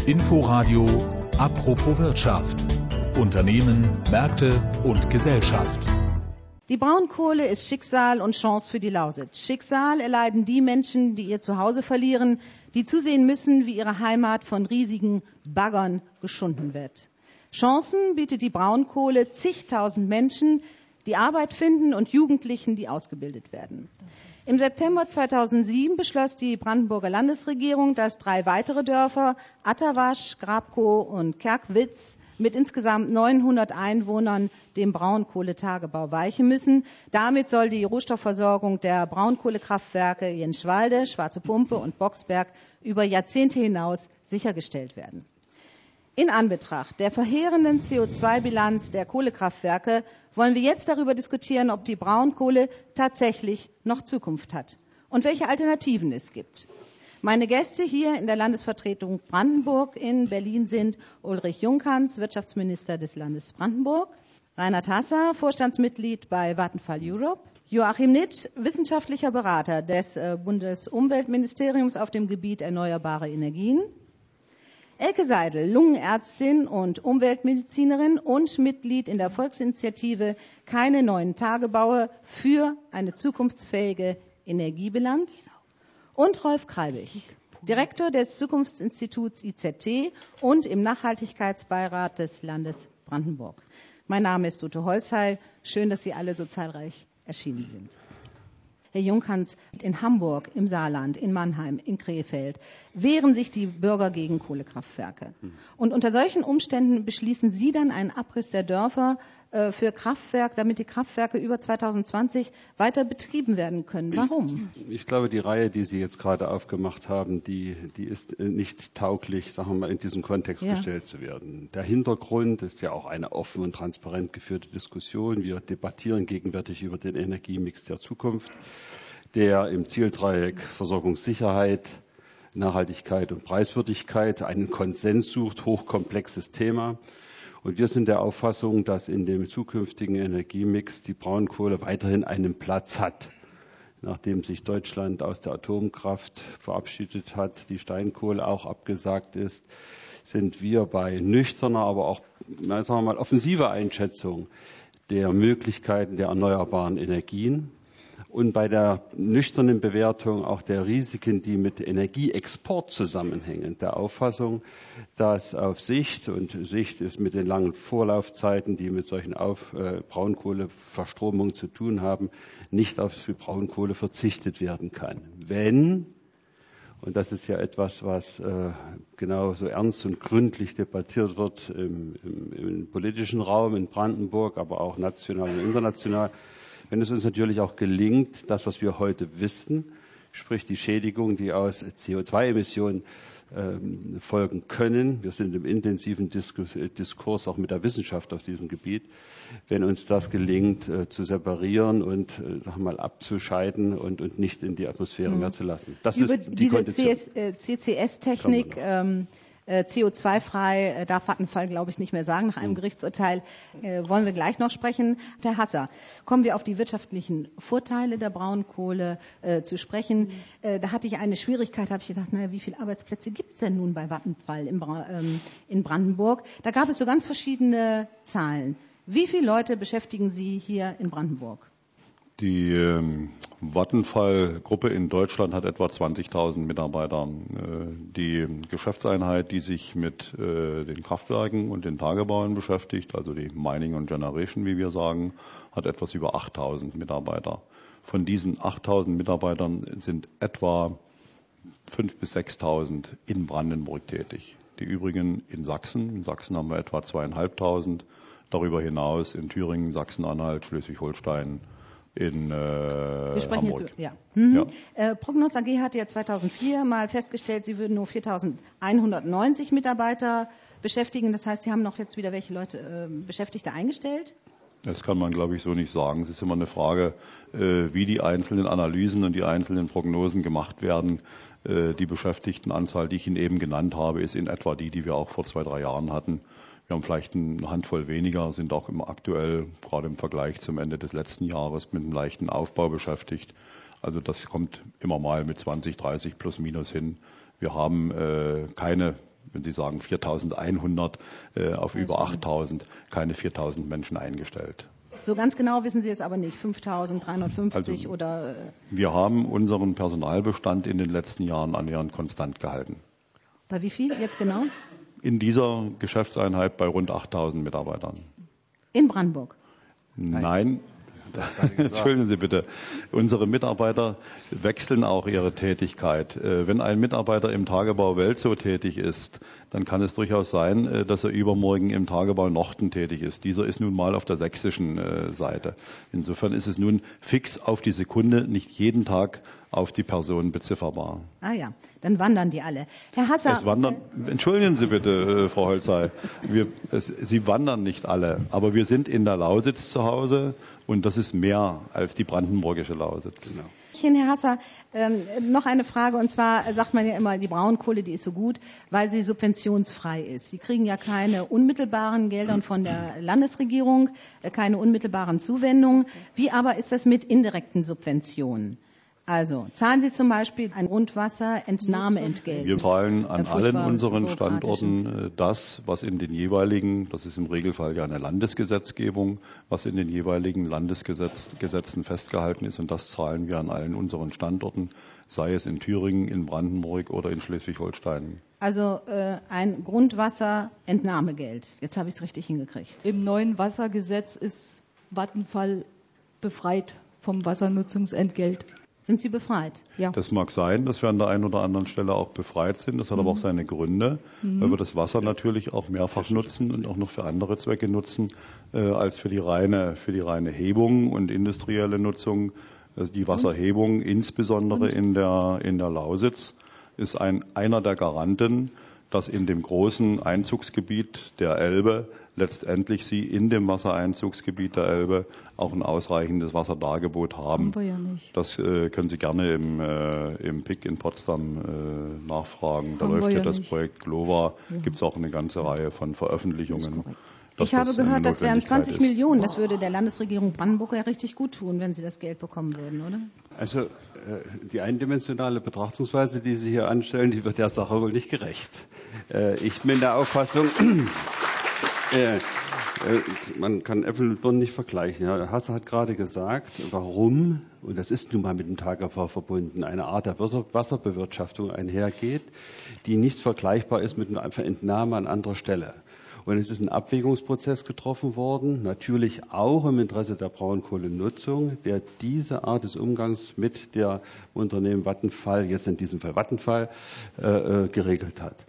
Inforadio Apropos Wirtschaft. Unternehmen, Märkte und Gesellschaft. Die Braunkohle ist Schicksal und Chance für die Lausitz. Schicksal erleiden die Menschen, die ihr Zuhause verlieren, die zusehen müssen, wie ihre Heimat von riesigen Baggern geschunden wird. Chancen bietet die Braunkohle zigtausend Menschen, die Arbeit finden und Jugendlichen, die ausgebildet werden. Im September 2007 beschloss die Brandenburger Landesregierung, dass 3 weitere Dörfer, Atterwasch, Grabkow und Kerkwitz, mit insgesamt 900 Einwohnern dem Braunkohletagebau weichen müssen. Damit soll die Rohstoffversorgung der Braunkohlekraftwerke Jenschwalde, Schwarze Pumpe und Boxberg über Jahrzehnte hinaus sichergestellt werden. In Anbetracht der verheerenden CO2-Bilanz der Kohlekraftwerke wollen wir jetzt darüber diskutieren, ob die Braunkohle tatsächlich noch Zukunft hat und welche Alternativen es gibt. Meine Gäste hier in der Landesvertretung Brandenburg in Berlin sind Ulrich Junckans, Wirtschaftsminister des Landes Brandenburg, Reinhard Hasser, Vorstandsmitglied bei Vattenfall Europe, Joachim Nitsch, wissenschaftlicher Berater des Bundesumweltministeriums auf dem Gebiet erneuerbare Energien, Elke Seidel, Lungenärztin und Umweltmedizinerin und Mitglied in der Volksinitiative Keine neuen Tagebaue für eine zukunftsfähige Energiebilanz, und Rolf Kreibich, Direktor des Zukunftsinstituts IZT und im Nachhaltigkeitsbeirat des Landes Brandenburg. Mein Name ist Ute Holzheil. Schön, dass Sie alle so zahlreich erschienen sind. Herr Junckans, in Hamburg, im Saarland, in Mannheim, in Krefeld wehren sich die Bürger gegen Kohlekraftwerke. Und unter solchen Umständen beschließen Sie dann einen Abriss der Dörfer für Kraftwerke, damit die Kraftwerke über 2020 weiter betrieben werden können. Warum? Ich glaube, die Reihe, die Sie jetzt gerade aufgemacht haben, die ist nicht tauglich, sagen wir mal, in diesem Kontext gestellt zu werden. Der Hintergrund ist ja auch eine offen und transparent geführte Diskussion. Wir debattieren gegenwärtig über den Energiemix der Zukunft, der im Zieldreieck Versorgungssicherheit, Nachhaltigkeit und Preiswürdigkeit einen Konsens sucht, hochkomplexes Thema. Und wir sind der Auffassung, dass in dem zukünftigen Energiemix die Braunkohle weiterhin einen Platz hat. Nachdem sich Deutschland aus der Atomkraft verabschiedet hat, die Steinkohle auch abgesagt ist, sind wir bei nüchterner, aber auch, sagen wir mal, offensiver Einschätzung der Möglichkeiten der erneuerbaren Energien und bei der nüchternen Bewertung auch der Risiken, die mit Energieexport zusammenhängen, der Auffassung, dass auf Sicht, und Sicht ist mit den langen Vorlaufzeiten, die mit solchen Braunkohleverstromungen zu tun haben, nicht auf die Braunkohle verzichtet werden kann. Wenn, und das ist ja etwas, was genau so ernst und gründlich debattiert wird im politischen Raum in Brandenburg, aber auch national und international, wenn es uns natürlich auch gelingt, das, was wir heute wissen, sprich die Schädigung, die aus CO2-Emissionen folgen können. Wir sind im intensiven Diskurs auch mit der Wissenschaft auf diesem Gebiet. Wenn uns das gelingt, zu separieren und sagen wir mal abzuscheiden und nicht in die Atmosphäre mehr zu lassen. Das Über ist die Kondition. CCS-Technik CO2-frei darf Vattenfall, glaube ich, nicht mehr sagen, nach einem Gerichtsurteil wollen wir gleich noch sprechen. Herr Hasser, kommen wir auf die wirtschaftlichen Vorteile der Braunkohle zu sprechen. Da hatte ich eine Schwierigkeit, habe ich gedacht, naja, wie viele Arbeitsplätze gibt es denn nun bei Vattenfall in Brandenburg? Da gab es so ganz verschiedene Zahlen. Wie viele Leute beschäftigen Sie hier in Brandenburg? Die Vattenfall-Gruppe in Deutschland hat etwa 20.000 Mitarbeiter. Die Geschäftseinheit, die sich mit den Kraftwerken und den Tagebauen beschäftigt, also die Mining und Generation, wie wir sagen, hat etwas über 8.000 Mitarbeiter. Von diesen 8.000 Mitarbeitern sind etwa 5.000 bis 6.000 in Brandenburg tätig. Die übrigen in Sachsen. In Sachsen haben wir etwa 2.500. Darüber hinaus in Thüringen, Sachsen-Anhalt, Schleswig-Holstein, in Wir sprechen Hamburg. jetzt, ja. Prognos AG hatte ja 2004 mal festgestellt, sie würden nur 4.190 Mitarbeiter beschäftigen. Das heißt, Sie haben noch jetzt wieder welche Leute, Beschäftigte eingestellt? Das kann man, glaube ich, so nicht sagen. Es ist immer eine Frage, wie die einzelnen Analysen und die einzelnen Prognosen gemacht werden. Die Beschäftigtenanzahl, die ich Ihnen eben genannt habe, ist in etwa die wir auch vor 2-3 Jahren hatten. Wir haben vielleicht eine Handvoll weniger, sind auch aktuell, gerade im Vergleich zum Ende des letzten Jahres, mit einem leichten Aufbau beschäftigt. Also das kommt immer mal mit 20, 30 plus minus hin. Wir haben keine wenn Sie sagen 4.100 auf über 8.000, keine 4.000 Menschen eingestellt. So ganz genau wissen Sie es aber nicht, 5.350 also, oder... Wir haben unseren Personalbestand in den letzten Jahren annähernd konstant gehalten. Bei wie viel jetzt genau? In dieser Geschäftseinheit bei rund 8.000 Mitarbeitern. In Brandenburg? Nein. Entschuldigen Sie bitte. Unsere Mitarbeiter wechseln auch ihre Tätigkeit. Wenn ein Mitarbeiter im Tagebau Welzow tätig ist, dann kann es durchaus sein, dass er übermorgen im Tagebau Nochten tätig ist. Dieser ist nun mal auf der sächsischen Seite. Insofern ist es nun fix auf die Sekunde, nicht jeden Tag auf die Person bezifferbar. Ah ja, dann wandern die alle. Herr Hasser... Entschuldigen Sie bitte, Frau Holzhey, Sie wandern nicht alle, aber wir sind in der Lausitz zu Hause und das ist mehr als die brandenburgische Lausitz. Genau. Herr Hasser, noch eine Frage, und zwar sagt man ja immer, die Braunkohle, die ist so gut, weil sie subventionsfrei ist. Sie kriegen ja keine unmittelbaren Gelder von der Landesregierung, keine unmittelbaren Zuwendungen. Wie aber ist das mit indirekten Subventionen? Also zahlen Sie zum Beispiel ein Grundwasserentnahmeentgelt? Wir zahlen an allen unseren Standorten das, was in den jeweiligen, das ist im Regelfall ja eine Landesgesetzgebung, was in den jeweiligen Landesgesetzen festgehalten ist, und das zahlen wir an allen unseren Standorten, sei es in Thüringen, in Brandenburg oder in Schleswig-Holstein. Also ein Grundwasserentnahmegeld. Jetzt habe ich es richtig hingekriegt. Im neuen Wassergesetz ist Vattenfall befreit vom Wassernutzungsentgelt. Sind Sie befreit? Ja. Das mag sein, dass wir an der einen oder anderen Stelle auch befreit sind. Das hat aber auch seine Gründe, weil wir das Wasser natürlich auch mehrfach nutzen und auch noch für andere Zwecke nutzen, als für die reine Hebung und industrielle Nutzung. Also die Wasserhebung, insbesondere in der Lausitz, ist einer der Garanten, dass in dem großen Einzugsgebiet der Elbe letztendlich Sie in dem Wassereinzugsgebiet der Elbe auch ein ausreichendes Wasserdargebot haben. Wir ja nicht. Das können Sie gerne im PIC in Potsdam nachfragen. Da läuft ja das Projekt GLOWA. Gibt es auch eine ganze Reihe von Veröffentlichungen. Ich habe gehört, das wären 20 Millionen. Das würde der Landesregierung Brandenburg ja richtig gut tun, wenn sie das Geld bekommen würden, oder? Also die eindimensionale Betrachtungsweise, die Sie hier anstellen, die wird der Sache wohl nicht gerecht. Ich bin der Auffassung, man kann Äpfel und Birnen nicht vergleichen. Ja, Hasse hat gerade gesagt, warum, und das ist nun mal mit dem Tagebau verbunden, eine Art der Wasserbewirtschaftung einhergeht, die nicht vergleichbar ist mit einer Entnahme an anderer Stelle. Und es ist ein Abwägungsprozess getroffen worden, natürlich auch im Interesse der Braunkohlenutzung, der diese Art des Umgangs mit der Unternehmen Vattenfall, jetzt in diesem Fall Vattenfall, geregelt hat.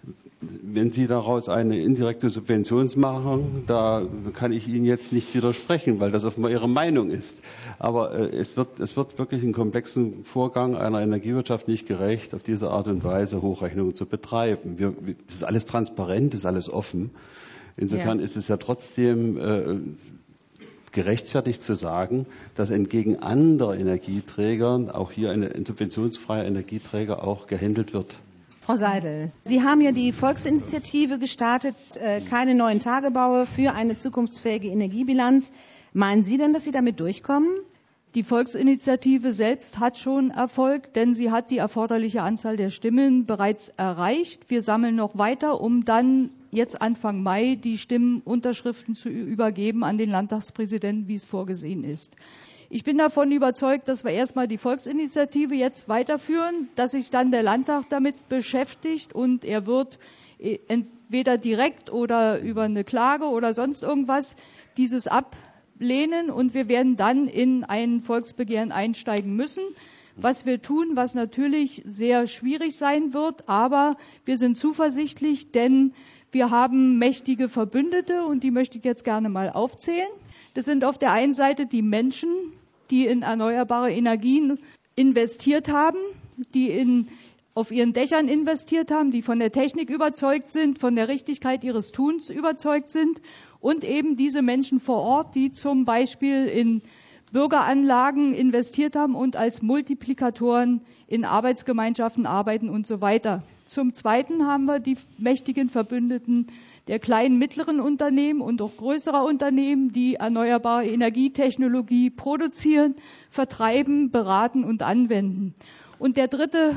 Wenn Sie daraus eine indirekte Subvention machen, da kann ich Ihnen jetzt nicht widersprechen, weil das offenbar Ihre Meinung ist. Aber es wird wirklich einen komplexen Vorgang einer Energiewirtschaft nicht gerecht, auf diese Art und Weise Hochrechnungen zu betreiben. Das ist alles transparent, das ist alles offen. Insofern ist es ja trotzdem gerechtfertigt zu sagen, dass entgegen anderer Energieträger auch hier ein subventionsfreier Energieträger auch gehandelt wird. Frau Seidel, Sie haben ja die Volksinitiative gestartet, keine neuen Tagebaue für eine zukunftsfähige Energiebilanz. Meinen Sie denn, dass Sie damit durchkommen? Die Volksinitiative selbst hat schon Erfolg, denn sie hat die erforderliche Anzahl der Stimmen bereits erreicht. Wir sammeln noch weiter, um dann jetzt Anfang Mai die Stimmenunterschriften zu übergeben an den Landtagspräsidenten, wie es vorgesehen ist. Ich bin davon überzeugt, dass wir erstmal die Volksinitiative jetzt weiterführen, dass sich dann der Landtag damit beschäftigt und er wird entweder direkt oder über eine Klage oder sonst irgendwas dieses ablehnen und wir werden dann in ein Volksbegehren einsteigen müssen. Was wir tun, was natürlich sehr schwierig sein wird, aber wir sind zuversichtlich, denn wir haben mächtige Verbündete und die möchte ich jetzt gerne mal aufzählen. Das sind auf der einen Seite die Menschen, die in erneuerbare Energien investiert haben, die auf ihren Dächern investiert haben, die von der Technik überzeugt sind, von der Richtigkeit ihres Tuns überzeugt sind und eben diese Menschen vor Ort, die zum Beispiel in Bürgeranlagen investiert haben und als Multiplikatoren in Arbeitsgemeinschaften arbeiten und so weiter. Zum Zweiten haben wir die mächtigen Verbündeten der kleinen, mittleren Unternehmen und auch größerer Unternehmen, die erneuerbare Energietechnologie produzieren, vertreiben, beraten und anwenden. Und der dritte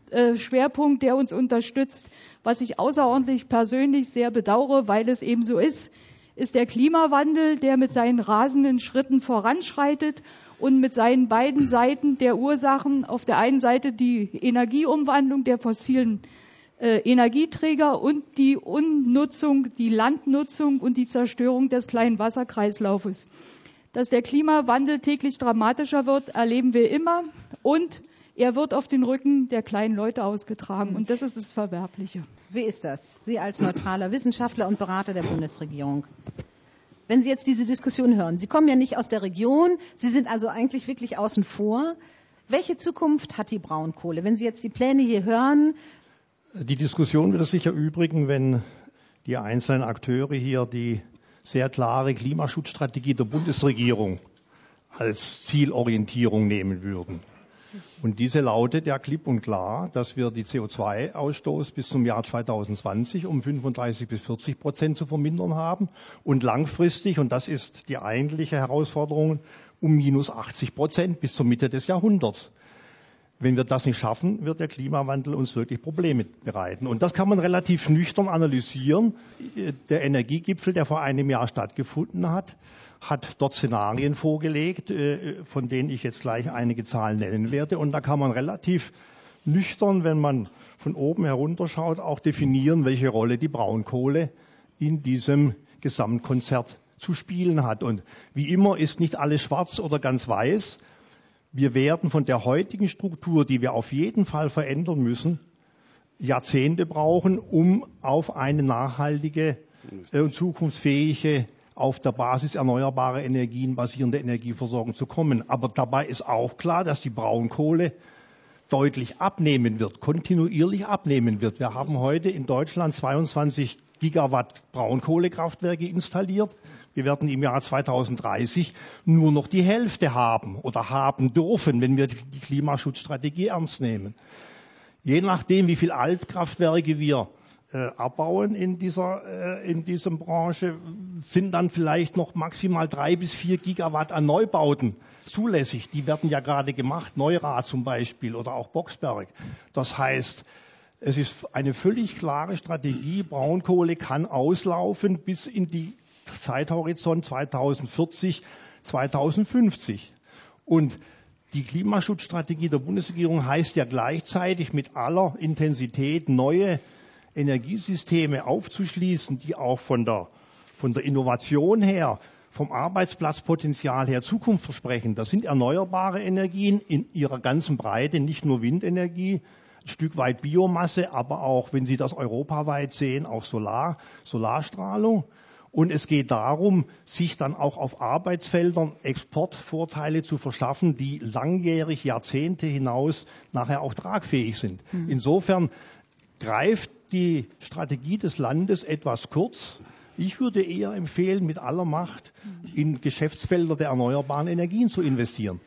Schwerpunkt, der uns unterstützt. Was ich außerordentlich persönlich sehr bedauere, weil es eben so ist der Klimawandel, der mit seinen rasenden Schritten voranschreitet und mit seinen beiden Seiten der Ursachen, auf der einen Seite die Energieumwandlung der fossilen Energieträger und die Unnutzung, die Landnutzung und die Zerstörung des kleinen Wasserkreislaufes. Dass der Klimawandel täglich dramatischer wird, erleben wir immer, und er wird auf den Rücken der kleinen Leute ausgetragen, und das ist das Verwerfliche. Wie ist das, Sie als neutraler Wissenschaftler und Berater der Bundesregierung? Wenn Sie jetzt diese Diskussion hören, Sie kommen ja nicht aus der Region, Sie sind also eigentlich wirklich außen vor. Welche Zukunft hat die Braunkohle? Wenn Sie jetzt die Pläne hier hören. Die Diskussion wird es sich erübrigen, wenn die einzelnen Akteure hier die sehr klare Klimaschutzstrategie der Bundesregierung als Zielorientierung nehmen würden. Und diese lautet ja klipp und klar, dass wir die CO2-Ausstoß bis zum Jahr 2020 um 35-40% zu vermindern haben und langfristig, und das ist die eigentliche Herausforderung, um -80% bis zur Mitte des Jahrhunderts. Wenn wir das nicht schaffen, wird der Klimawandel uns wirklich Probleme bereiten. Und das kann man relativ nüchtern analysieren. Der Energiegipfel, der vor einem Jahr stattgefunden hat dort Szenarien vorgelegt, von denen ich jetzt gleich einige Zahlen nennen werde. Und da kann man relativ nüchtern, wenn man von oben herunterschaut, auch definieren, welche Rolle die Braunkohle in diesem Gesamtkonzert zu spielen hat. Und wie immer ist nicht alles schwarz oder ganz weiß. Wir werden von der heutigen Struktur, die wir auf jeden Fall verändern müssen, Jahrzehnte brauchen, um auf eine nachhaltige und zukunftsfähige, auf der Basis erneuerbarer Energien basierende Energieversorgung zu kommen. Aber dabei ist auch klar, dass die Braunkohle deutlich abnehmen wird, kontinuierlich abnehmen wird. Wir haben heute in Deutschland 22 Gigawatt Braunkohlekraftwerke installiert. Wir werden im Jahr 2030 nur noch die Hälfte haben oder haben dürfen, wenn wir die Klimaschutzstrategie ernst nehmen. Je nachdem, wie viel Altkraftwerke wir abbauen in dieser Branche, sind dann vielleicht noch maximal 3 bis 4 Gigawatt an Neubauten zulässig. Die werden ja gerade gemacht, Neurath zum Beispiel oder auch Boxberg. Das heißt, es ist eine völlig klare Strategie. Braunkohle kann auslaufen bis in die Zeithorizont 2040, 2050. Und die Klimaschutzstrategie der Bundesregierung heißt ja gleichzeitig mit aller Intensität neue Energiesysteme aufzuschließen, die auch von der Innovation her, vom Arbeitsplatzpotenzial her Zukunft versprechen. Das sind erneuerbare Energien in ihrer ganzen Breite, nicht nur Windenergie, ein Stück weit Biomasse, aber auch, wenn Sie das europaweit sehen, auch Solarstrahlung. Und es geht darum, sich dann auch auf Arbeitsfeldern Exportvorteile zu verschaffen, die langjährig, Jahrzehnte hinaus nachher auch tragfähig sind. Insofern greift die Strategie des Landes etwas kurz. Ich würde eher empfehlen, mit aller Macht in Geschäftsfelder der erneuerbaren Energien zu investieren.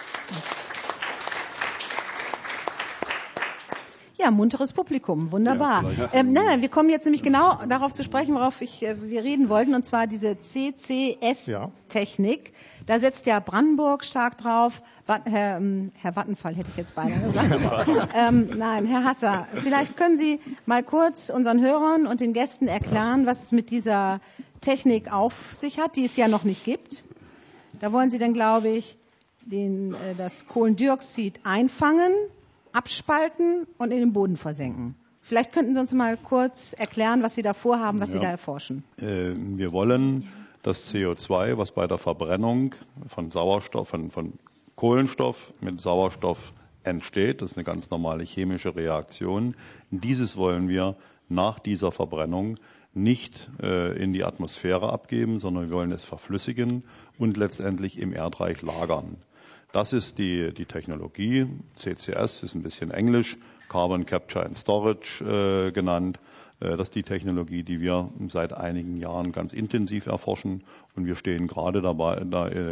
Ja, munteres Publikum, wunderbar. Ja, nein, wir kommen jetzt nämlich genau darauf zu sprechen, worauf wir reden wollten, und zwar diese CCS-Technik. Da setzt ja Brandenburg stark drauf. Herr Vattenfall hätte ich jetzt beinahe gesagt. Nein, Herr Hasser, vielleicht können Sie mal kurz unseren Hörern und den Gästen erklären, was es mit dieser Technik auf sich hat, die es ja noch nicht gibt. Da wollen Sie dann, glaube ich, das Kohlendioxid einfangen, abspalten und in den Boden versenken. Vielleicht könnten Sie uns mal kurz erklären, was Sie da vorhaben, was Sie da erforschen. Wir wollen das CO2, was bei der Verbrennung von Sauerstoff, von Kohlenstoff mit Sauerstoff entsteht, das ist eine ganz normale chemische Reaktion, dieses wollen wir nach dieser Verbrennung nicht in die Atmosphäre abgeben, sondern wir wollen es verflüssigen und letztendlich im Erdreich lagern. Das ist die Technologie. CCS ist ein bisschen Englisch, Carbon Capture and Storage genannt. Das ist die Technologie, die wir seit einigen Jahren ganz intensiv erforschen. Und wir stehen gerade dabei,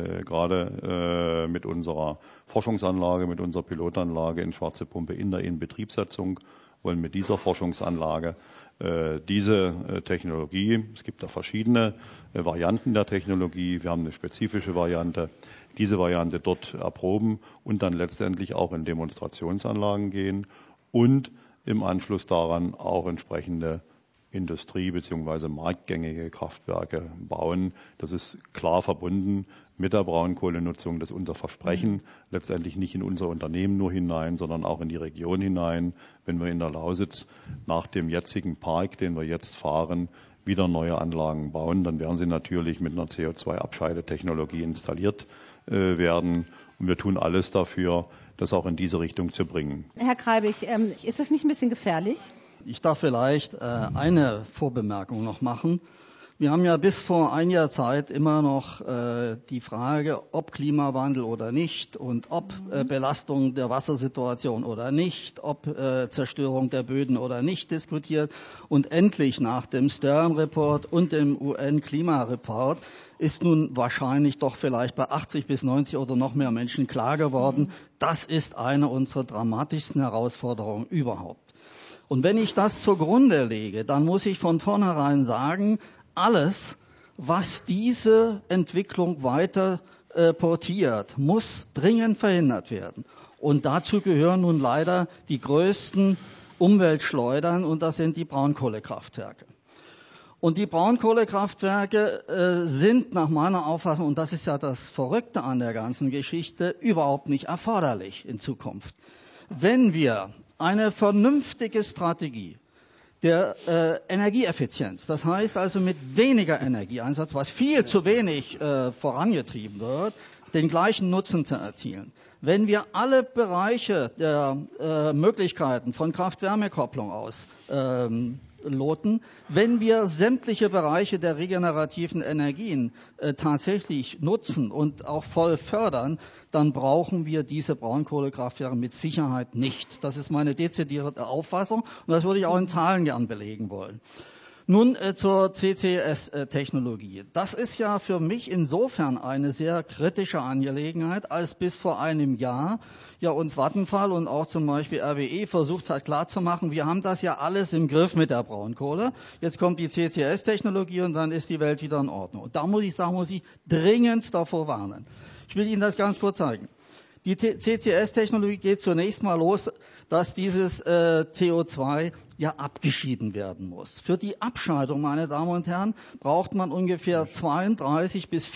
mit unserer Forschungsanlage, mit unserer Pilotanlage in Schwarze Pumpe in der Inbetriebssetzung, wollen mit dieser Forschungsanlage diese Technologie, es gibt da verschiedene Varianten der Technologie, wir haben eine spezifische Variante, diese Variante dort erproben und dann letztendlich auch in Demonstrationsanlagen gehen, und im Anschluss daran auch entsprechende Industrie- bzw. marktgängige Kraftwerke bauen. Das ist klar verbunden mit der Braunkohlenutzung. Das ist unser Versprechen, letztendlich nicht in unser Unternehmen nur hinein, sondern auch in die Region hinein. Wenn wir in der Lausitz nach dem jetzigen Park, den wir jetzt fahren, wieder neue Anlagen bauen, dann werden sie natürlich mit einer CO2-Abscheidetechnologie installiert werden. Und wir tun alles dafür, das auch in diese Richtung zu bringen. Herr Kreibig, ist das nicht ein bisschen gefährlich? Ich darf vielleicht eine Vorbemerkung noch machen. Wir haben ja bis vor einiger Zeit immer noch die Frage, ob Klimawandel oder nicht und ob Belastung der Wassersituation oder nicht, ob Zerstörung der Böden oder nicht diskutiert. Und endlich nach dem Stern-Report und dem UN-Klimareport ist nun wahrscheinlich doch vielleicht bei 80 bis 90 oder noch mehr Menschen klar geworden, das ist eine unserer dramatischsten Herausforderungen überhaupt. Und wenn ich das zugrunde lege, dann muss ich von vornherein sagen, alles, was diese Entwicklung weiter portiert, muss dringend verhindert werden. Und dazu gehören nun leider die größten Umweltschleudern, und das sind die Braunkohlekraftwerke. Und die Braunkohlekraftwerke sind nach meiner Auffassung, und das ist ja das Verrückte an der ganzen Geschichte, überhaupt nicht erforderlich in Zukunft. Wenn wir eine vernünftige Strategie der Energieeffizienz, das heißt also mit weniger Energieeinsatz, was viel zu wenig vorangetrieben wird, den gleichen Nutzen zu erzielen. Wenn wir alle Bereiche der Möglichkeiten von Kraft-Wärme-Kopplung ausloten, wenn wir sämtliche Bereiche der regenerativen Energien tatsächlich nutzen und auch voll fördern, dann brauchen wir diese Braunkohlekraftwerke mit Sicherheit nicht. Das ist meine dezidierte Auffassung und das würde ich auch in Zahlen gern belegen wollen. Nun zur CCS-Technologie. Das ist ja für mich insofern eine sehr kritische Angelegenheit, als bis vor einem Jahr ja uns Vattenfall und auch zum Beispiel RWE versucht hat klarzumachen, wir haben das ja alles im Griff mit der Braunkohle. Jetzt kommt die CCS-Technologie und dann ist die Welt wieder in Ordnung. Und da muss ich dringend davor warnen. Ich will Ihnen das ganz kurz zeigen. Die CCS-Technologie geht zunächst mal los, dass dieses CO2 ja abgeschieden werden muss. Für die Abscheidung, meine Damen und Herren, braucht man ungefähr 32 bis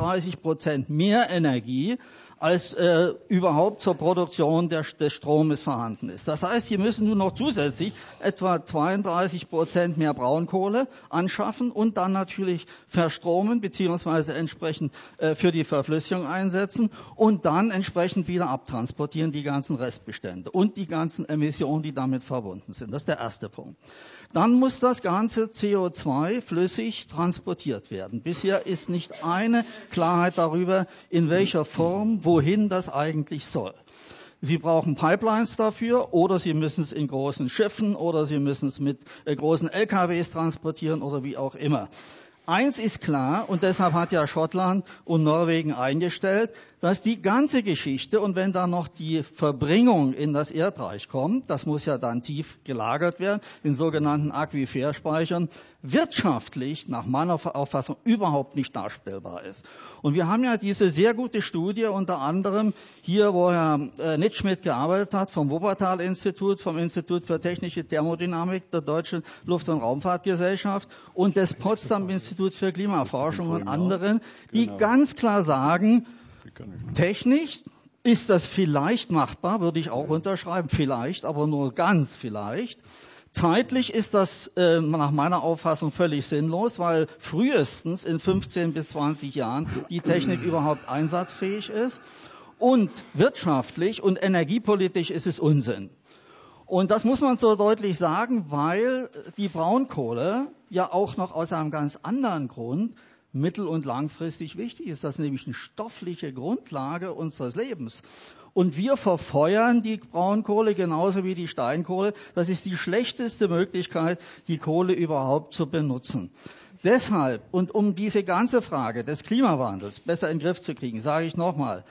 34% mehr Energie, als überhaupt zur Produktion des Stromes vorhanden ist. Das heißt, Sie müssen nun noch zusätzlich etwa 32% mehr Braunkohle anschaffen und dann natürlich verstromen beziehungsweise entsprechend für die Verflüssigung einsetzen und dann entsprechend wieder abtransportieren, die ganzen Restbestände und die ganzen Emissionen, die damit verbunden sind. Das ist der erste Punkt. Dann muss das ganze CO2 flüssig transportiert werden. Bisher ist nicht eine Klarheit darüber, in welcher Form, wohin das eigentlich soll. Sie brauchen Pipelines dafür oder Sie müssen es in großen Schiffen oder Sie müssen es mit großen LKWs transportieren oder wie auch immer. Eins ist klar, und deshalb hat ja Schottland und Norwegen eingestellt, dass die ganze Geschichte, und wenn da noch die Verbringung in das Erdreich kommt, das muss ja dann tief gelagert werden, in sogenannten Aquiferspeichern, wirtschaftlich nach meiner Auffassung überhaupt nicht darstellbar ist. Und wir haben ja diese sehr gute Studie, unter anderem hier, wo Herr Nitschmidt gearbeitet hat, vom Wuppertal-Institut, vom Institut für technische Thermodynamik der Deutschen Luft- und Raumfahrtgesellschaft und des Potsdam-Instituts für Klimaforschung und anderen, die ganz klar sagen, technisch ist das vielleicht machbar, würde ich auch unterschreiben, vielleicht, aber nur ganz vielleicht. Zeitlich ist das nach meiner Auffassung völlig sinnlos, weil frühestens in 15 bis 20 Jahren die Technik überhaupt einsatzfähig ist. Und wirtschaftlich und energiepolitisch ist es Unsinn. Und das muss man so deutlich sagen, weil die Braunkohle ja auch noch aus einem ganz anderen Grund mittel- und langfristig wichtig ist. Das ist nämlich eine stoffliche Grundlage unseres Lebens. Und wir verfeuern die Braunkohle genauso wie die Steinkohle. Das ist die schlechteste Möglichkeit, die Kohle überhaupt zu benutzen. Deshalb und um diese ganze Frage des Klimawandels besser in den Griff zu kriegen, sage ich nochmal,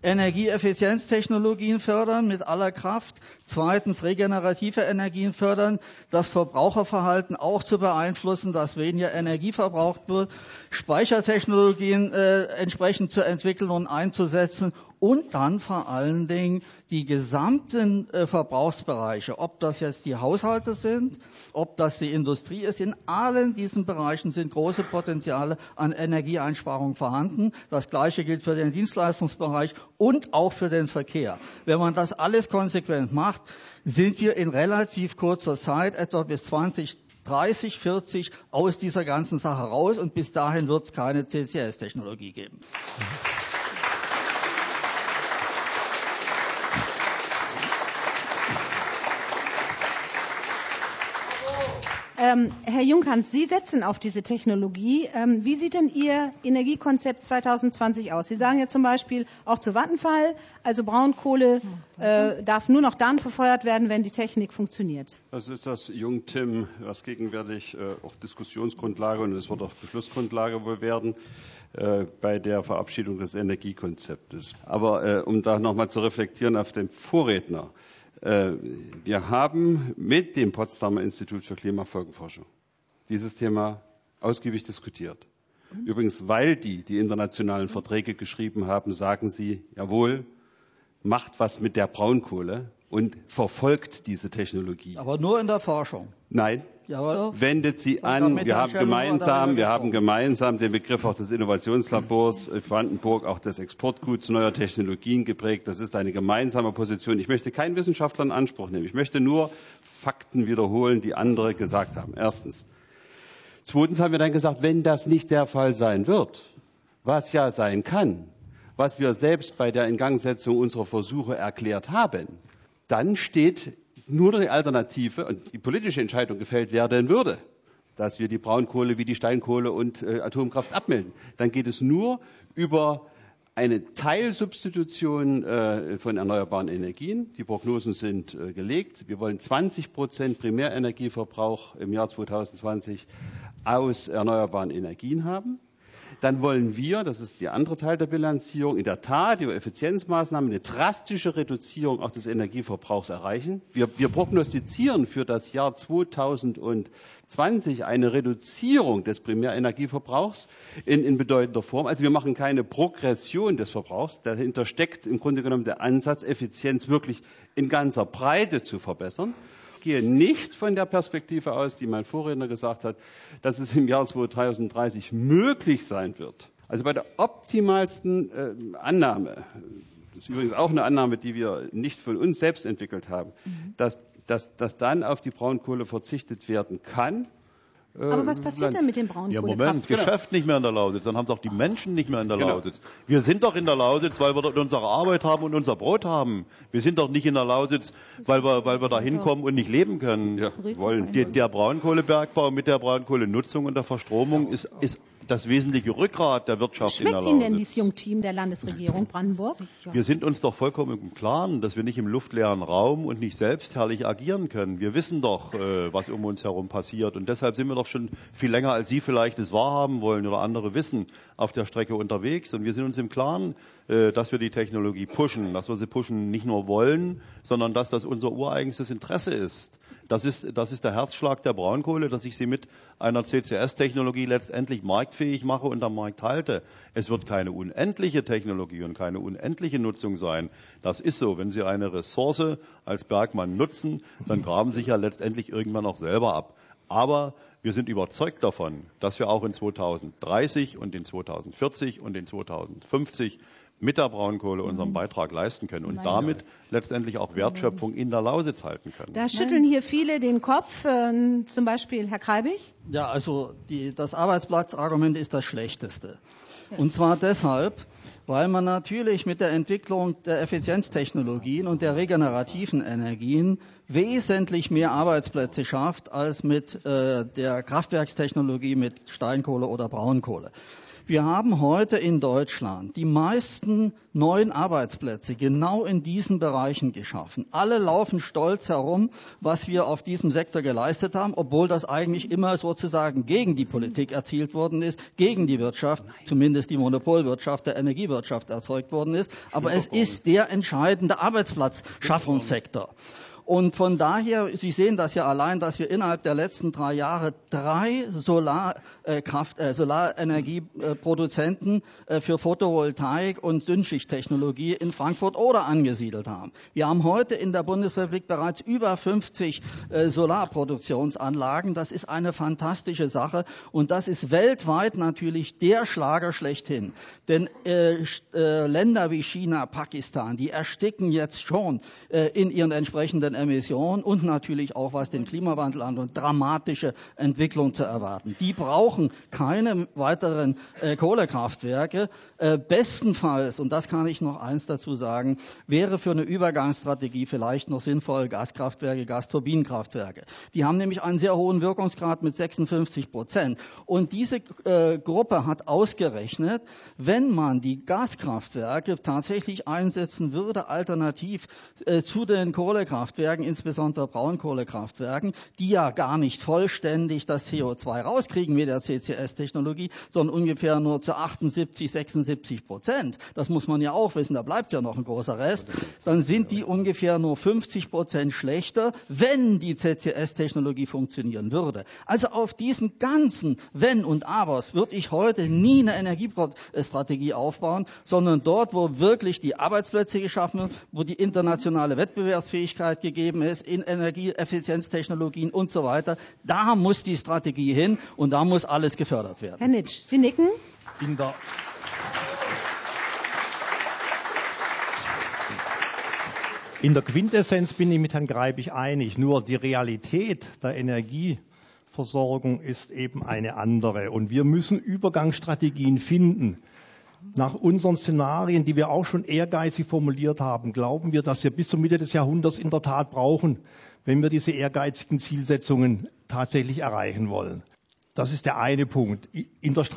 Energieeffizienztechnologien fördern mit aller Kraft. Zweitens regenerative Energien fördern, das Verbraucherverhalten auch zu beeinflussen, dass weniger Energie verbraucht wird. Speichertechnologien entsprechend zu entwickeln und einzusetzen und dann vor allen Dingen die gesamten Verbrauchsbereiche, ob das jetzt die Haushalte sind, ob das die Industrie ist, in allen diesen Bereichen sind große Potenziale an Energieeinsparung vorhanden. Das Gleiche gilt für den Dienstleistungsbereich und auch für den Verkehr. Wenn man das alles konsequent macht, sind wir in relativ kurzer Zeit, etwa bis 2030, 40, aus dieser ganzen Sache raus und bis dahin wird es keine CCS-Technologie geben. Herr Junghans, Sie setzen auf diese Technologie. Wie sieht denn Ihr Energiekonzept 2020 aus? Sie sagen ja zum Beispiel auch zu Vattenfall, also Braunkohle darf nur noch dann verfeuert werden, wenn die Technik funktioniert. Das ist das Jungtim, was gegenwärtig auch Diskussionsgrundlage und es wird auch Beschlussgrundlage wohl werden bei der Verabschiedung des Energiekonzeptes. Aber um da nochmal zu reflektieren auf den Vorredner. Wir haben mit dem Potsdamer Institut für Klimafolgenforschung dieses Thema ausgiebig diskutiert. Übrigens, weil die internationalen Verträge geschrieben haben, sagen sie, jawohl, macht was mit der Braunkohle und verfolgt diese Technologie. Aber nur in der Forschung. Nein. Jawohl. Wendet sie an. Wir haben gemeinsam den Begriff auch des Innovationslabors Brandenburg, auch des Exportguts neuer Technologien geprägt. Das ist eine gemeinsame Position. Ich möchte keinen Wissenschaftler in Anspruch nehmen. Ich möchte nur Fakten wiederholen, die andere gesagt haben. Erstens. Zweitens haben wir dann gesagt, wenn das nicht der Fall sein wird, was ja sein kann, was wir selbst bei der Ingangsetzung unserer Versuche erklärt haben, dann steht nur die Alternative und die politische Entscheidung gefällt werden würde, dass wir die Braunkohle wie die Steinkohle und Atomkraft abmelden. Dann geht es nur über eine Teilsubstitution von erneuerbaren Energien. Die Prognosen sind gelegt. Wir wollen 20% Primärenergieverbrauch im Jahr 2020 aus erneuerbaren Energien haben. Dann wollen wir, das ist der andere Teil der Bilanzierung, in der Tat über Effizienzmaßnahmen eine drastische Reduzierung auch des Energieverbrauchs erreichen. Wir prognostizieren für das Jahr 2020 eine Reduzierung des Primärenergieverbrauchs in bedeutender Form. Also wir machen keine Progression des Verbrauchs. Dahinter steckt im Grunde genommen der Ansatz, Effizienz wirklich in ganzer Breite zu verbessern. Ich gehe nicht von der Perspektive aus, die mein Vorredner gesagt hat, dass es im Jahr 2030 möglich sein wird. Also bei der optimalsten Annahme, das ist übrigens auch eine Annahme, die wir nicht von uns selbst entwickelt haben, dass dann auf die Braunkohle verzichtet werden kann. Aber was passiert denn mit dem Braunkohle? Ja, Moment, Geschäft nicht mehr in der Lausitz, dann haben es auch die Menschen nicht mehr in der Lausitz. Wir sind doch in der Lausitz, weil wir dort unsere Arbeit haben und unser Brot haben. Wir sind doch nicht in der Lausitz, weil wir da hinkommen und nicht leben können. Ja, wollen. Der Braunkohlebergbau mit der Braunkohlenutzung und der Verstromung ist das wesentliche Rückgrat der Wirtschaft in der Lausitz. Schmeckt Ihnen denn dieses Jungteam der Landesregierung Brandenburg? Wir sind uns doch vollkommen im Klaren, dass wir nicht im luftleeren Raum und nicht selbstherrlich agieren können. Wir wissen doch, was um uns herum passiert. Und deshalb sind wir doch schon viel länger, als Sie vielleicht es wahrhaben wollen oder andere wissen, auf der Strecke unterwegs. Und wir sind uns im Klaren, dass wir die Technologie pushen, dass wir sie pushen nicht nur wollen, sondern dass das unser ureigenstes Interesse ist. Das ist der Herzschlag der Braunkohle, dass ich sie mit einer CCS-Technologie letztendlich marktfähig mache und am Markt halte. Es wird keine unendliche Technologie und keine unendliche Nutzung sein. Das ist so. Wenn Sie eine Ressource als Bergmann nutzen, dann graben Sie sich ja letztendlich irgendwann auch selber ab. Aber wir sind überzeugt davon, dass wir auch in 2030 und in 2040 und in 2050 mit der Braunkohle unseren Beitrag leisten können und damit letztendlich auch Wertschöpfung in der Lausitz halten können. Da schütteln hier viele den Kopf, zum Beispiel Herr Kreibich. Ja, also das Arbeitsplatzargument ist das schlechteste. Und zwar deshalb, weil man natürlich mit der Entwicklung der Effizienztechnologien und der regenerativen Energien wesentlich mehr Arbeitsplätze schafft als mit der Kraftwerkstechnologie mit Steinkohle oder Braunkohle. Wir haben heute in Deutschland die meisten neuen Arbeitsplätze genau in diesen Bereichen geschaffen. Alle laufen stolz herum, was wir auf diesem Sektor geleistet haben, obwohl das eigentlich immer sozusagen gegen die Politik erzielt worden ist, gegen die Wirtschaft, zumindest die Monopolwirtschaft der Energiewirtschaft erzeugt worden ist. Aber es ist der entscheidende Arbeitsplatzschaffungssektor. Und von daher, Sie sehen das ja allein, dass wir innerhalb der letzten 3 Jahre 3 Solarenergieproduzenten für Photovoltaik und Dünnschichttechnologie in Frankfurt oder angesiedelt haben. Wir haben heute in der Bundesrepublik bereits über 50 Solarproduktionsanlagen. Das ist eine fantastische Sache und das ist weltweit natürlich der Schlager schlechthin. Denn Länder wie China, Pakistan, die ersticken jetzt schon in ihren entsprechenden Emissionen und natürlich auch, was den Klimawandel angeht, dramatische Entwicklung zu erwarten. Die brauchen keine weiteren Kohlekraftwerke. Bestenfalls, und das kann ich noch eins dazu sagen, wäre für eine Übergangsstrategie vielleicht noch sinnvoll Gaskraftwerke, Gasturbinenkraftwerke. Die haben nämlich einen sehr hohen Wirkungsgrad mit 56%. Und diese Gruppe hat ausgerechnet, wenn man die Gaskraftwerke tatsächlich einsetzen würde, alternativ zu den Kohlekraftwerken, insbesondere Braunkohlekraftwerken, die ja gar nicht vollständig das CO2 rauskriegen mit der CCS-Technologie, sondern ungefähr nur zu 78-76%. Das muss man ja auch wissen, da bleibt ja noch ein großer Rest. Dann sind die ungefähr nur 50% schlechter, wenn die CCS-Technologie funktionieren würde. Also auf diesen ganzen Wenn und Abers würde ich heute nie eine Energiestrategie aufbauen, sondern dort, wo wirklich die Arbeitsplätze geschaffen werden, wo die internationale Wettbewerbsfähigkeit gegeben ist, in Energieeffizienztechnologien und so weiter, da muss die Strategie hin und da muss alles gefördert werden. Herr Nitsch, Sie nicken? In der Quintessenz bin ich mit Herrn Greibig einig, nur die Realität der Energieversorgung ist eben eine andere. Und wir müssen Übergangsstrategien finden. Nach unseren Szenarien, die wir auch schon ehrgeizig formuliert haben, glauben wir, dass wir bis zur Mitte des Jahrhunderts in der Tat brauchen, wenn wir diese ehrgeizigen Zielsetzungen tatsächlich erreichen wollen. Das ist der eine Punkt. In der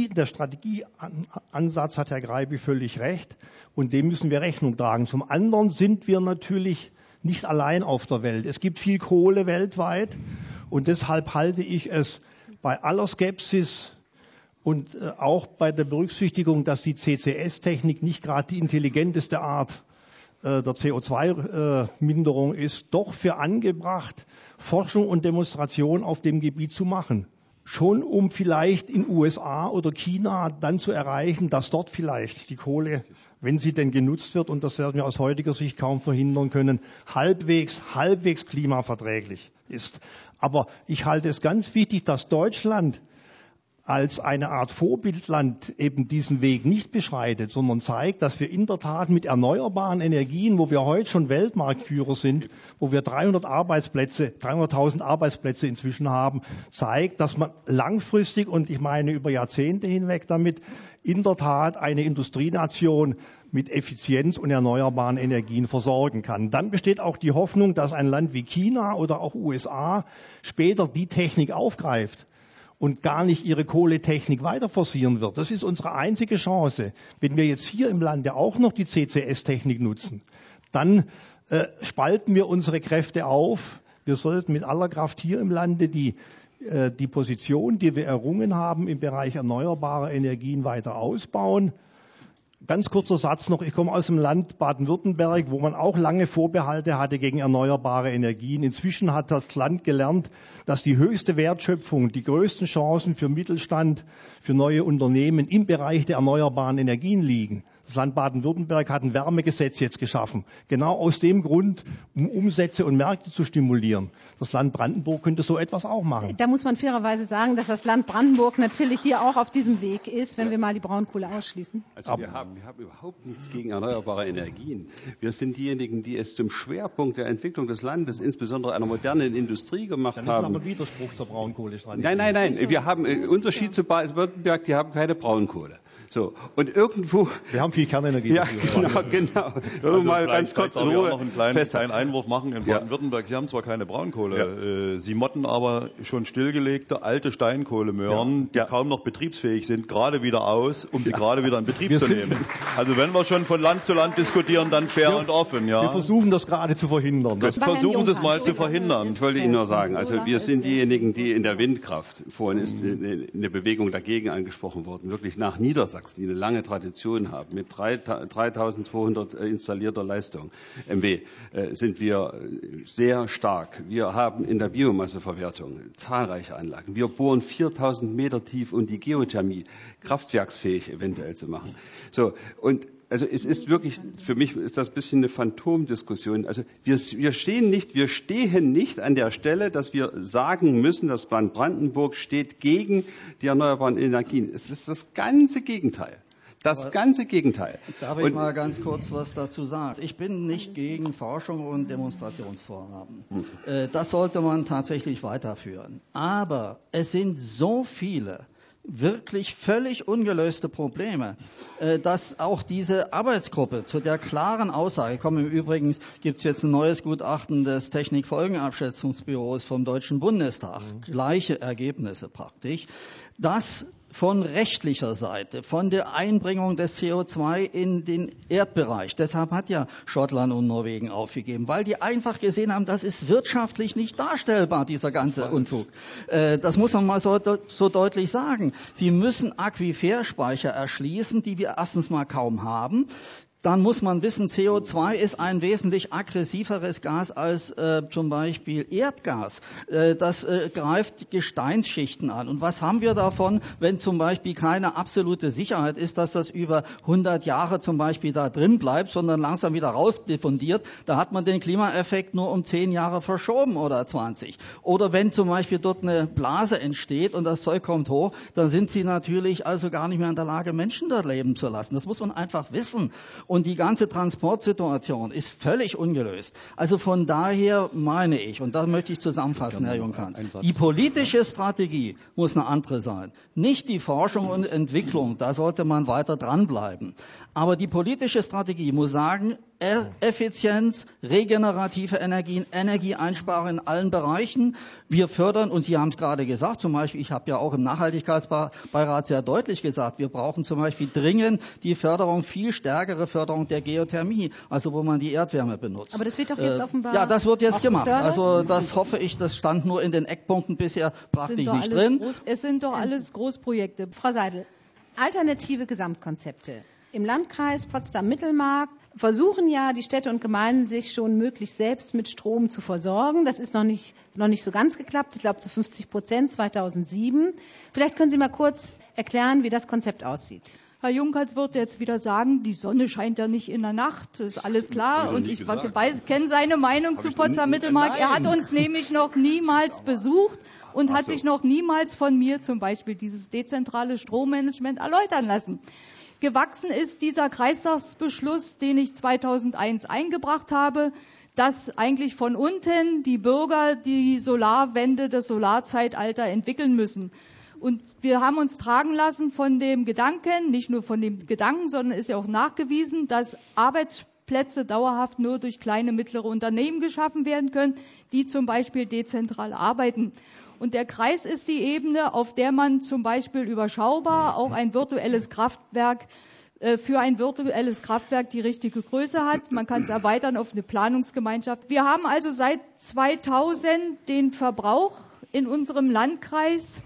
Strategieansatz hat Herr Greibig völlig recht und dem müssen wir Rechnung tragen. Zum anderen sind wir natürlich nicht allein auf der Welt. Es gibt viel Kohle weltweit und deshalb halte ich es bei aller Skepsis und auch bei der Berücksichtigung, dass die CCS-Technik nicht gerade die intelligenteste Art der CO2-Minderung ist, doch für angebracht, Forschung und Demonstration auf dem Gebiet zu machen. Schon um vielleicht in USA oder China dann zu erreichen, dass dort vielleicht die Kohle, wenn sie denn genutzt wird, und das werden wir aus heutiger Sicht kaum verhindern können, halbwegs klimaverträglich ist. Aber ich halte es ganz wichtig, dass Deutschland als eine Art Vorbildland eben diesen Weg nicht beschreitet, sondern zeigt, dass wir in der Tat mit erneuerbaren Energien, wo wir heute schon Weltmarktführer sind, wo wir 300.000 Arbeitsplätze inzwischen haben, zeigt, dass man langfristig, und ich meine über Jahrzehnte hinweg damit, in der Tat eine Industrienation mit Effizienz und erneuerbaren Energien versorgen kann. Dann besteht auch die Hoffnung, dass ein Land wie China oder auch USA später die Technik aufgreift und gar nicht ihre Kohletechnik weiter forcieren wird. Das ist unsere einzige Chance. Wenn wir jetzt hier im Lande auch noch die CCS-Technik nutzen, dann spalten wir unsere Kräfte auf. Wir sollten mit aller Kraft hier im Lande die Position, die wir errungen haben im Bereich erneuerbarer Energien, weiter ausbauen. Ganz kurzer Satz noch. Ich komme aus dem Land Baden-Württemberg, wo man auch lange Vorbehalte hatte gegen erneuerbare Energien. Inzwischen hat das Land gelernt, dass die höchste Wertschöpfung, die größten Chancen für Mittelstand, für neue Unternehmen im Bereich der erneuerbaren Energien liegen. Das Land Baden-Württemberg hat ein Wärmegesetz jetzt geschaffen. Genau aus dem Grund, um Umsätze und Märkte zu stimulieren. Das Land Brandenburg könnte so etwas auch machen. Da muss man fairerweise sagen, dass das Land Brandenburg natürlich hier auch auf diesem Weg ist, wenn wir mal die Braunkohle ausschließen. Also wir haben überhaupt nichts gegen erneuerbare Energien. Wir sind diejenigen, die es zum Schwerpunkt der Entwicklung des Landes, insbesondere einer modernen Industrie gemacht haben. Dann ist aber ein Widerspruch zur Braunkohlestrategie. Nein. Wir haben Unterschied zu Baden-Württemberg, die haben keine Braunkohle. So, und irgendwo... Wir haben viel Kernenergie. Ja, genau. Also mal ganz kurz in Ruhe noch einen kleinen Einwurf machen. In Baden-Württemberg, Sie haben zwar keine Braunkohle, Sie motten aber schon stillgelegte alte Steinkohlemöhren, die kaum noch betriebsfähig sind, gerade wieder aus, um sie gerade wieder in Betrieb zu nehmen. Also wenn wir schon von Land zu Land diskutieren, dann fair und offen. Ja. Wir versuchen das gerade zu verhindern. Versuchen Sie es mal zu verhindern. Ich wollte Ihnen nur sagen, also wir sind diejenigen, die in der Windkraft, vorhin ist eine Bewegung dagegen angesprochen worden, wirklich nach Niedersachsen Niedersachsen, die eine lange Tradition haben, mit 3.200 installierter Leistung MW, sind wir sehr stark. Wir haben in der Biomasseverwertung zahlreiche Anlagen. Wir bohren 4.000 Meter tief, um die Geothermie kraftwerksfähig eventuell zu machen. So, und also es ist wirklich, für mich ist das ein bisschen eine Phantomdiskussion. Also wir stehen nicht an der Stelle, dass wir sagen müssen, das Land Brandenburg steht gegen die erneuerbaren Energien. Es ist das ganze Gegenteil. Das ganze Gegenteil. Darf ich mal ganz kurz was dazu sagen? Ich bin nicht gegen Forschung und Demonstrationsvorhaben. Das sollte man tatsächlich weiterführen. Aber es sind so viele wirklich völlig ungelöste Probleme, dass auch diese Arbeitsgruppe zu der klaren Aussage kommt. Im Übrigen gibt es jetzt ein neues Gutachten des Technikfolgenabschätzungsbüros vom Deutschen Bundestag, gleiche Ergebnisse praktisch, dass von rechtlicher Seite, von der Einbringung des CO2 in den Erdbereich. Deshalb hat ja Schottland und Norwegen aufgegeben, weil die einfach gesehen haben, das ist wirtschaftlich nicht darstellbar, dieser ganze Unfug. Das muss man mal so deutlich sagen. Sie müssen Aquiferspeicher erschließen, die wir erstens mal kaum haben. Dann muss man wissen, CO2 ist ein wesentlich aggressiveres Gas als zum Beispiel Erdgas. Das greift Gesteinsschichten an. Und was haben wir davon, wenn zum Beispiel keine absolute Sicherheit ist, dass das über 100 Jahre zum Beispiel da drin bleibt, sondern langsam wieder rausdiffundiert? Da hat man den Klimaeffekt nur um 10 Jahre verschoben oder 20. Oder wenn zum Beispiel dort eine Blase entsteht und das Zeug kommt hoch, dann sind sie natürlich also gar nicht mehr in der Lage, Menschen dort leben zu lassen. Das muss man einfach wissen. Und die ganze Transportsituation ist völlig ungelöst. Also von daher meine ich, und da möchte ich zusammenfassen, Herr Junghanns, die politische Strategie muss eine andere sein. Nicht die Forschung und Entwicklung, da sollte man weiter dranbleiben. Aber die politische Strategie muss sagen, Effizienz, regenerative Energien, Energieeinsparung in allen Bereichen. Wir fördern, und Sie haben es gerade gesagt, zum Beispiel, ich habe ja auch im Nachhaltigkeitsbeirat sehr deutlich gesagt, wir brauchen zum Beispiel dringend die Förderung, viel stärkere Förderung der Geothermie, also wo man die Erdwärme benutzt. Aber das wird doch jetzt offenbar ja, das wird jetzt gemacht. gefördert? Also das hoffe ich, das stand nur in den Eckpunkten bisher praktisch nicht drin. Es sind doch alles Großprojekte. Frau Seidel, alternative Gesamtkonzepte. Im Landkreis Potsdam-Mittelmark versuchen ja die Städte und Gemeinden, sich schon möglichst selbst mit Strom zu versorgen. Das ist noch nicht so ganz geklappt. Ich glaube zu 50% 2007. Vielleicht können Sie mal kurz erklären, wie das Konzept aussieht. Herr Junghanns wird jetzt wieder sagen, die Sonne scheint ja nicht in der Nacht, das ist alles klar. Und ich kenne seine Meinung zu Potsdam-Mittelmark. Er hat uns nämlich noch niemals besucht und hat sich noch niemals von mir zum Beispiel dieses dezentrale Strommanagement erläutern lassen. Gewachsen ist dieser Kreistagsbeschluss, den ich 2001 eingebracht habe, dass eigentlich von unten die Bürger die Solarwende, das Solarzeitalter entwickeln müssen. Und wir haben uns tragen lassen von dem Gedanken, nicht nur von dem Gedanken, sondern ist ja auch nachgewiesen, dass Arbeitsplätze dauerhaft nur durch kleine, mittlere Unternehmen geschaffen werden können, die zum Beispiel dezentral arbeiten. Und der Kreis ist die Ebene, auf der man zum Beispiel überschaubar auch ein virtuelles Kraftwerk für ein virtuelles Kraftwerk die richtige Größe hat. Man kann es erweitern auf eine Planungsgemeinschaft. Wir haben also seit 2000 den Verbrauch in unserem Landkreis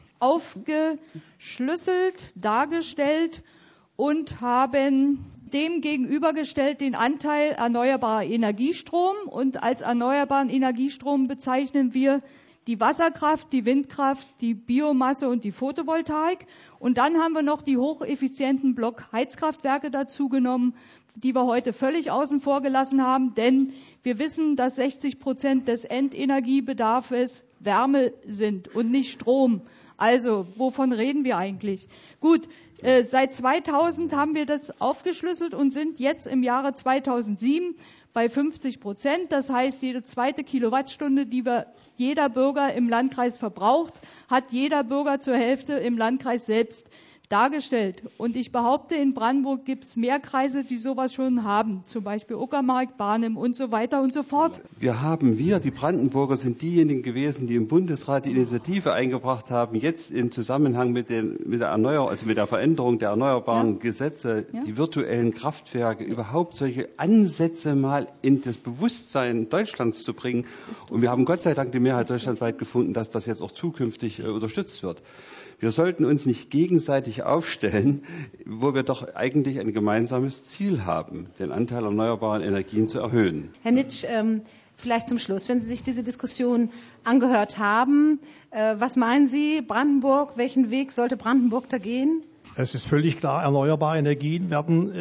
aufgeschlüsselt, dargestellt und haben dem gegenübergestellt den Anteil erneuerbarer Energiestrom. Und als erneuerbaren Energiestrom bezeichnen wir die Wasserkraft, die Windkraft, die Biomasse und die Photovoltaik. Und dann haben wir noch die hocheffizienten Blockheizkraftwerke dazu genommen, die wir heute völlig außen vor gelassen haben, denn wir wissen, dass 60% des Endenergiebedarfs Wärme sind und nicht Strom. Also, wovon reden wir eigentlich? Gut, seit 2000 haben wir das aufgeschlüsselt und sind jetzt im Jahre 2007 bei 50%. Das heißt, jede zweite Kilowattstunde, die jeder Bürger im Landkreis verbraucht, hat jeder Bürger zur Hälfte im Landkreis selbst dargestellt. Und ich behaupte, in Brandenburg gibt es mehr Kreise, die sowas schon haben. Zum Beispiel Uckermark, Barnim und so weiter und so fort. Die Brandenburger sind diejenigen gewesen, die im Bundesrat die Initiative eingebracht haben, jetzt im Zusammenhang mit der Veränderung der erneuerbaren Gesetze, die virtuellen Kraftwerke, überhaupt solche Ansätze mal in das Bewusstsein Deutschlands zu bringen. Und wir haben Gott sei Dank die Mehrheit deutschlandweit gefunden, dass das jetzt auch zukünftig unterstützt wird. Wir sollten uns nicht gegenseitig sich aufstellen, wo wir doch eigentlich ein gemeinsames Ziel haben, den Anteil erneuerbarer Energien zu erhöhen. Herr Nitsch, vielleicht zum Schluss, wenn Sie sich diese Diskussion angehört haben, was meinen Sie, Brandenburg, welchen Weg sollte Brandenburg da gehen? Es ist völlig klar, erneuerbare Energien werden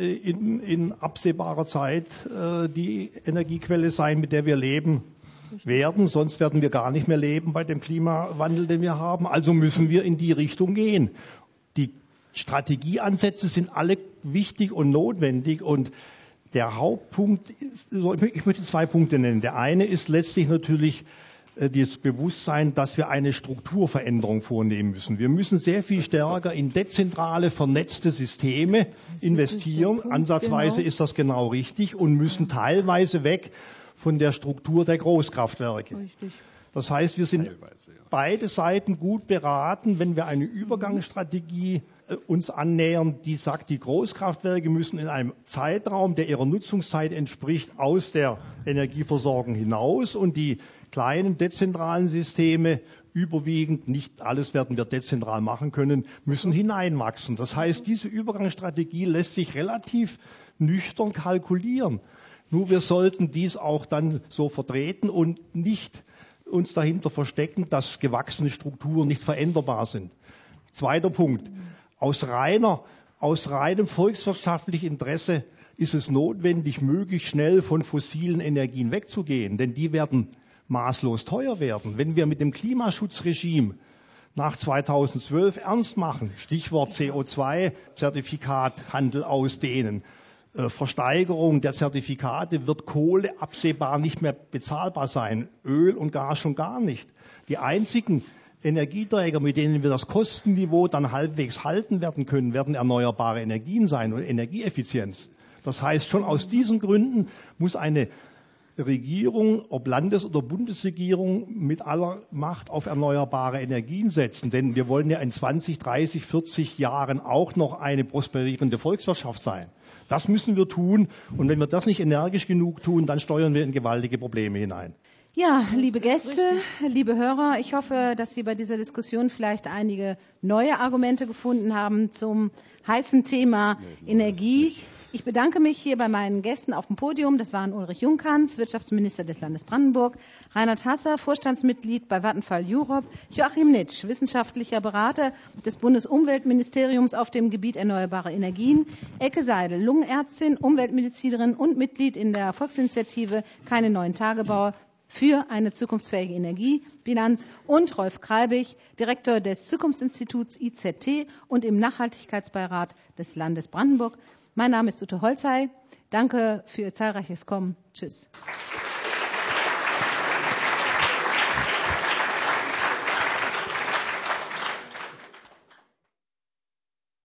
in absehbarer Zeit die Energiequelle sein, mit der wir leben werden. Sonst werden wir gar nicht mehr leben bei dem Klimawandel, den wir haben. Also müssen wir in die Richtung gehen. Die Strategieansätze sind alle wichtig und notwendig. Und der Hauptpunkt ist, ich möchte 2 Punkte nennen. Der eine ist letztlich natürlich das Bewusstsein, dass wir eine Strukturveränderung vornehmen müssen. Wir müssen sehr viel stärker in dezentrale, vernetzte Systeme investieren. Ansatzweise ist das genau richtig und müssen teilweise weg von der Struktur der Großkraftwerke. Das heißt, wir sind beide Seiten gut beraten, wenn wir eine Übergangsstrategie uns annähern, die sagt, die Großkraftwerke müssen in einem Zeitraum, der ihrer Nutzungszeit entspricht, aus der Energieversorgung hinaus und die kleinen dezentralen Systeme, überwiegend, nicht alles werden wir dezentral machen können, müssen hineinwachsen. Das heißt, diese Übergangsstrategie lässt sich relativ nüchtern kalkulieren. Nur wir sollten dies auch dann so vertreten und nicht uns dahinter verstecken, dass gewachsene Strukturen nicht veränderbar sind. 2. Punkt. Aus reinem volkswirtschaftlichen Interesse ist es notwendig, möglichst schnell von fossilen Energien wegzugehen, denn die werden maßlos teuer werden. Wenn wir mit dem Klimaschutzregime nach 2012 ernst machen, Stichwort CO2-Zertifikathandel ausdehnen, Versteigerung der Zertifikate, wird Kohle absehbar nicht mehr bezahlbar sein, Öl und Gas schon gar nicht. Die einzigen Energieträger, mit denen wir das Kostenniveau dann halbwegs halten werden können, werden erneuerbare Energien sein und Energieeffizienz. Das heißt, schon aus diesen Gründen muss eine Regierung, ob Landes- oder Bundesregierung, mit aller Macht auf erneuerbare Energien setzen. Denn wir wollen ja in 20, 30, 40 Jahren auch noch eine prosperierende Volkswirtschaft sein. Das müssen wir tun. Und wenn wir das nicht energisch genug tun, dann steuern wir in gewaltige Probleme hinein. Ja, liebe Gäste, liebe Hörer, ich hoffe, dass Sie bei dieser Diskussion vielleicht einige neue Argumente gefunden haben zum heißen Thema Energie. Ich bedanke mich hier bei meinen Gästen auf dem Podium. Das waren Ulrich Junghanns, Wirtschaftsminister des Landes Brandenburg, Reinhard Hasser, Vorstandsmitglied bei Vattenfall Europe, Joachim Nitsch, wissenschaftlicher Berater des Bundesumweltministeriums auf dem Gebiet erneuerbare Energien, Elke Seidel, Lungenärztin, Umweltmedizinerin und Mitglied in der Volksinitiative Keine neuen Tagebauer für eine zukunftsfähige Energiebilanz und Rolf Kreibich, Direktor des Zukunftsinstituts IZT und im Nachhaltigkeitsbeirat des Landes Brandenburg. Mein Name ist Ute Holzhey. Danke für Ihr zahlreiches Kommen. Tschüss.